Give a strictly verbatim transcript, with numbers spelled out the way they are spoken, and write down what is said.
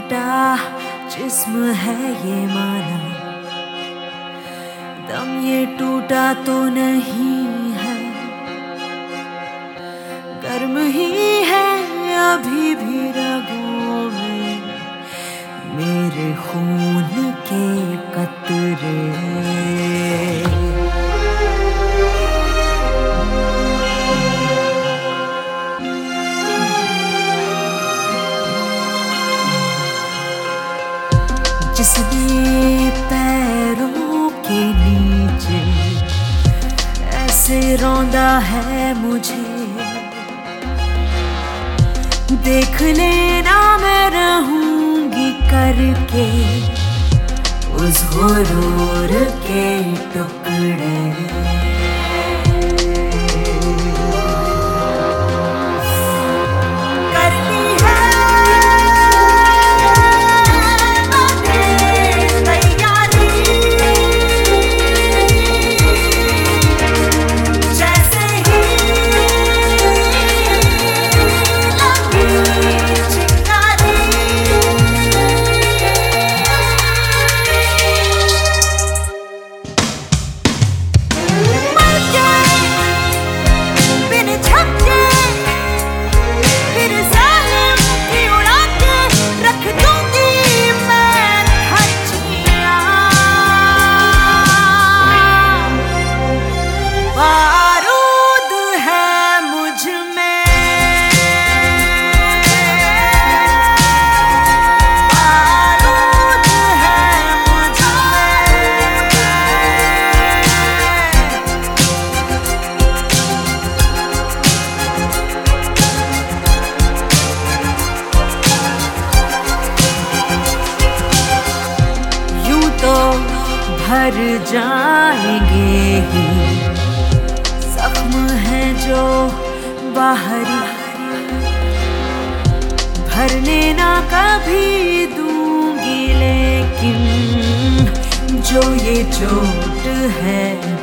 टूटा जिस्म है ये माना, दम ये टूटा तो नहीं है, गर्म ही है अभी भी रगों में मेरे खून के कतरे। जिसने पैरों के नीचे ऐसे रौंदा है मुझे, देख लेना मैं रहूंगी करके उस गुरूर के टुकड़े। भर जाएंगे ही जख्म है जो बाहरी, भरने ना कभी दूंगी, लेकिन जो ये चोट है